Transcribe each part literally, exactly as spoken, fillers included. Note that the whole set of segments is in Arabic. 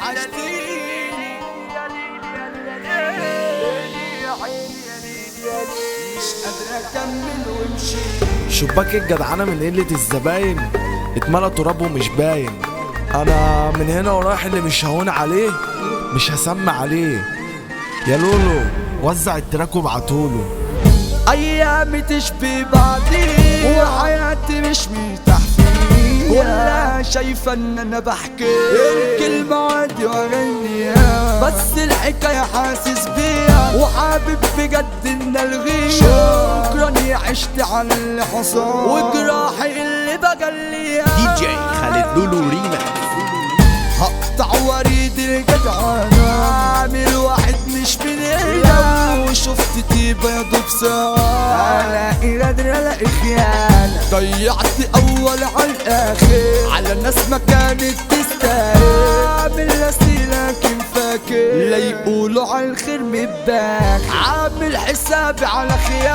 وحشتيني مش قادر اكمل وامشي. شباك الجدعنة من قلة الزباين اتملى تراب ومش باين. انا من هنا ورايح اللي مش هون عليه مش هسمع عليه. يا لولو وزع التراك وابعتوله. ايامي تشبه بعضي وحياتي مش مرتاح فيها، كلها شايفة ان انا بحكي الكلمة عادي واغنيها، بس الحكاية حاسس بيها وحابب بجد ان الغيها. شكرا يا عشت على اللي حصل وجراحي اللي بجليها. دي جي خالد لولو ريماكس. هقطع وريد الجدعانة عامل واحد مش من هنا، وشفت طيبة يا دوب ساعة الاقي غدر الاقي خيانة. ضيعت اول على الاخر على ناس ما كانت تستاهل، عامل راسي لكن فاكر لا يقولوا على الخير مباك، عامل حسابي على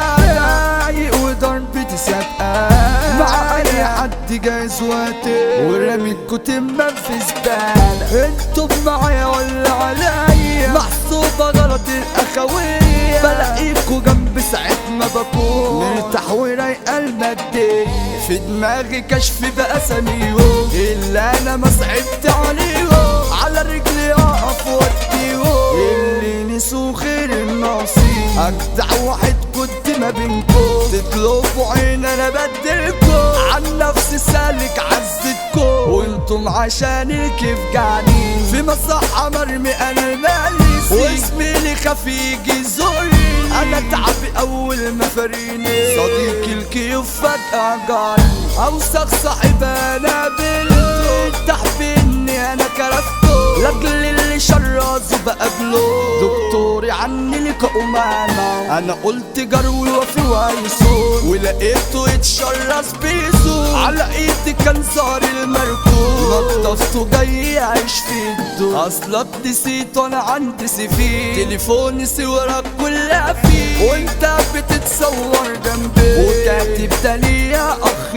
خيانة وضربتي سابقة مع اي حد جايز وقتي ورميتكوا تمام في زبالة. انتوا معايا ولا عليا محسوبة غلط الاخوية، بلاقيكوا جنب ساعة ما بكون مرتاح ورايقة المادية، في دماغي كشف بأساميهم اللي انا ما صعبت عليهم، على رجلي اقف واديهم اللي نسوا خير النصيب. اجدع واحد كنت ما بينكم تطلبوا عين انا بدلكم، عن نفسي سالك عزتكم وانتم عشان الكيف قاعدين في مصحة مرمي انا ماليسي، واسمي لي خفي يجي يزورني. انا تعبي اول ما فريني صديقي الكيف فجأة جاني، اوسخ صاحب انا قابلته تحبيني انا كرفته، لاجل اللي شرازه بقابله دكتوري عني لقاء معنا. انا قلت جروي وفي ويسون ولقيته يتشرس بيسو، على ايدي كان ظهر المركوب نضفته جاي يعيش في الدور، اصلك نسيت وانا عندي سيفين تليفوني صورك كلها فيه، وانت بتتصور جنبي وكاتب ده ليا اخ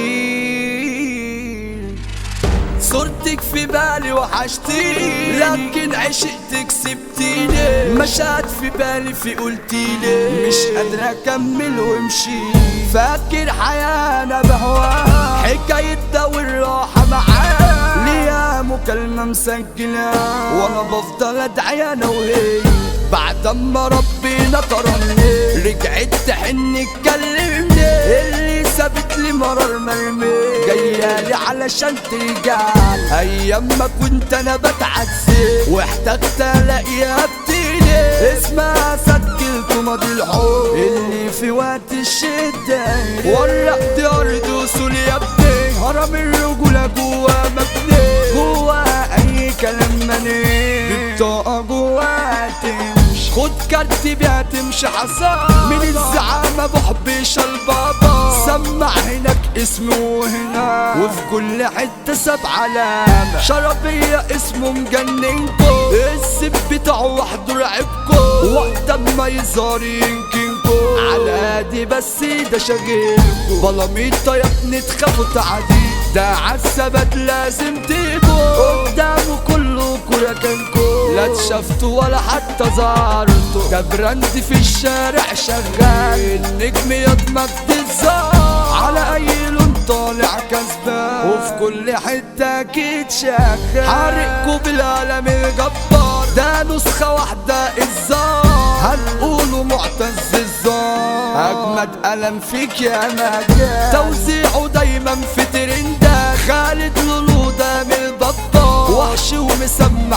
كبير. صورتك في بالي وحشتيني لكن عشقتك سبتيني، مشات في بالي في قلتيلي مش قادر اكمل وامشي. فاكر حيانا بهواها حكايتنا والراحة معاها، ليها مكالمة مسجلة وانا بفضل ادعي انا وهي، بعد اما ربنا كرمني رجعت تحن تكلمني، اللي سابت لي مرار مرمي جايالي علشان ترجعلي. ايام ما كنت انا بتعذب واحتجت الاقيها بتيجي، اسمها سجلت ماضي الحب اللي في وقت الشدة ورقت ارض وصول يا ابني، هرم الرجولة جوا مبني جوا اي كلام مني، بطاقة جوا تمشي خد كارتي بيها تمشي حصان من الزعامة بحبش البابا، سمع هناك اسمه وهنا وفي كل حتة ساب علامة، شربية اسمه مجننكو السب بتاعه وحده رعبكو، وقت اما يظهر يمكنكو على هادي بس ده شاغلكو، بلاميطة يا ابني تخافوا تعدي ده عالثبات لازم تيجوا قدامه كله كراكنكو، لا اتشفتوا ولا حتى ظهرتوا ده براند في الشارع شغال، النجم يضمك تتظهر على اي لون طالع كسبان، وفي كل حتة اكيد شغال حارقكوا بالقلم الجبار، ده نسخة واحدة الزار هنقوله معتز الزار، اجمد قلم فيك يا مجال توزيعه دايما في ترندا، خالد لولو ده من البطال وحش ومسمع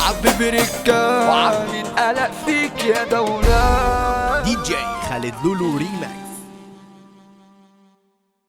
ببركة وعاملين قلق فيك يا دولة. دي جي خالد لولو ريماكس.